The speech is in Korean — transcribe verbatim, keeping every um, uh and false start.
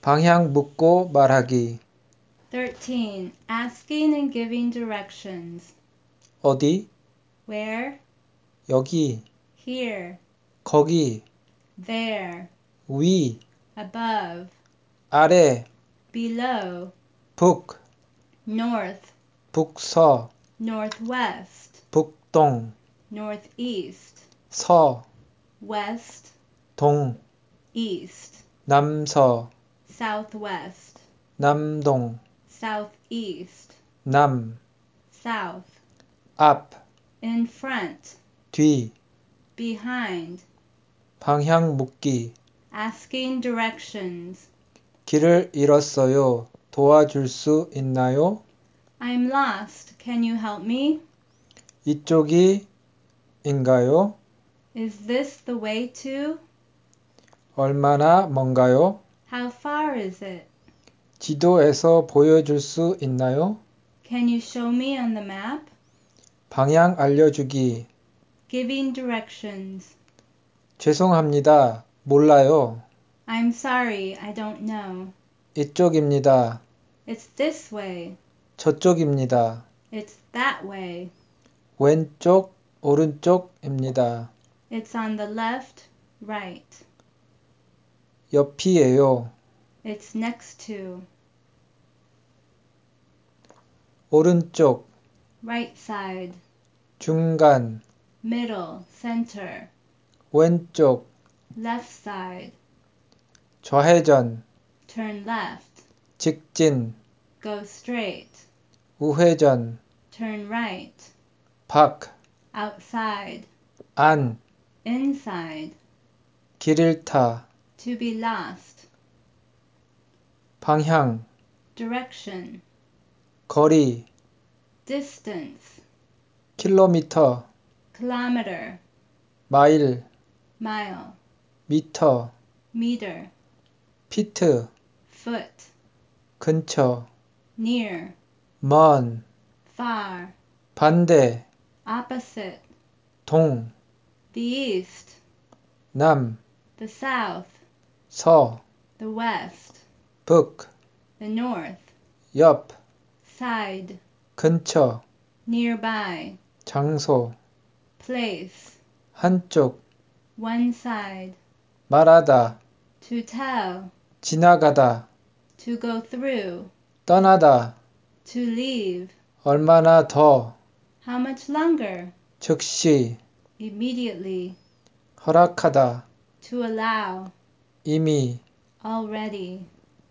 방향 묻고 말하기. thirteen. Asking and giving directions. 어디? Where? 여기. Here. 거기. There. 위. Above. 아래. Below. 북. North. 북서. Northwest. 북동. Northeast. 서. West. 동. East. 남서. Southwest. 남동. Southeast. 남. South. 앞. In front. 뒤. Behind. 방향 묻기. Asking directions. 길을 잃었어요. 도와줄 수 있나요? I'm lost. Can you help me? 이쪽이 인가요? Is this the way to? 얼마나 먼가요? How far is it? 지도에서 보여줄 수 있나요? Can you show me on the map? 방향 알려주기. Giving directions. 죄송합니다. 몰라요. I'm sorry, I don't know. 이쪽입니다. It's this way. 저쪽입니다. It's that way. 왼쪽, 오른쪽입니다. It's on the left, right. 옆이에요. It's next to. 오른쪽, Right side. 중간, Middle, center. 왼쪽, Left side. 좌회전, Turn left. 직진, Go straight. 우회전, Turn right. 밖, Outside. 안, Inside. 길 잃다, To be lost. 방향, Direction. 거리, Distance. 킬로미터, Kilometer. 마일, Mile. 미터, Meter. 피트, Foot. 근처, Near. 먼, Far. 반대, Opposite. 동, The east. 남, The south. 서, The west. 북, The north. 옆, Side. 근처, Nearby. 장소, Place. 한쪽, One side. 말하다, To tell. 지나가다, To go through. 떠나다, To leave. 얼마나 더, How much longer? 즉시, Immediately. 허락하다, To allow. 이미, Already.